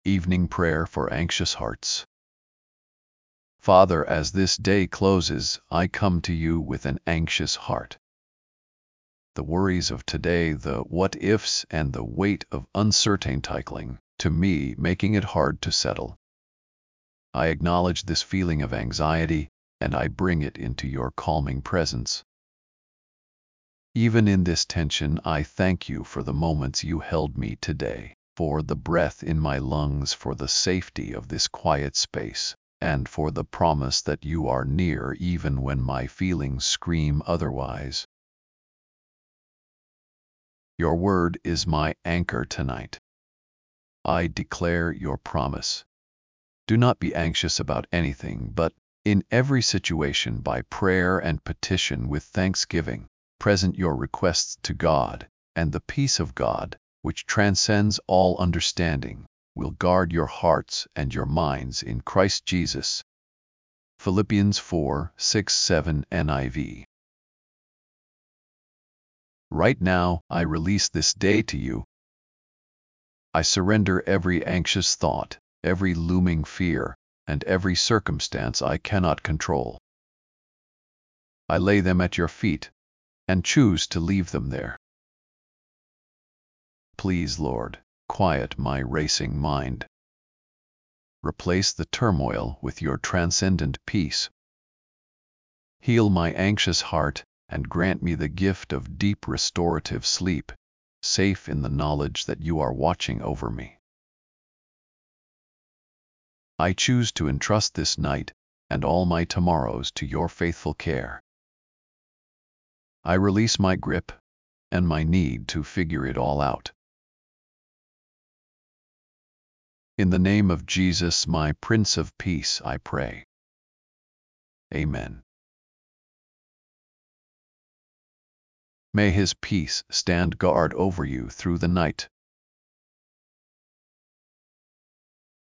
Evening Prayer for Anxious Hearts. Father, as this day closes, I come to you with an anxious heart. The worries of today, the what-ifs, and the weight of uncertainty to me, making it hard to settle. I acknowledge this feeling of anxiety, and I bring it into your calming presence. Even in this tension, I thank you for the moments you held me today, for the breath in my lungs, for the safety of this quiet space, and for the promise that you are near even when my feelings scream otherwise. Your word is my anchor tonight. I declare your promise. Do not be anxious about anything, but in every situation, by prayer and petition with thanksgiving, present your requests to God, and the peace of God, which transcends all understanding, will guard your hearts and your minds in Christ Jesus. Philippians 4:6-7 NIV. Right now, I release this day to you. I surrender every anxious thought, every looming fear, and every circumstance I cannot control. I lay them at your feet and choose to leave them there. Please, Lord, quiet my racing mind. Replace the turmoil with your transcendent peace. Heal my anxious heart and grant me the gift of deep restorative sleep, safe in the knowledge that you are watching over me. I choose to entrust this night and all my tomorrows to your faithful care. I release my grip and my need to figure it all out. In the name of Jesus, my Prince of Peace, I pray. Amen. May His peace stand guard over you through the night.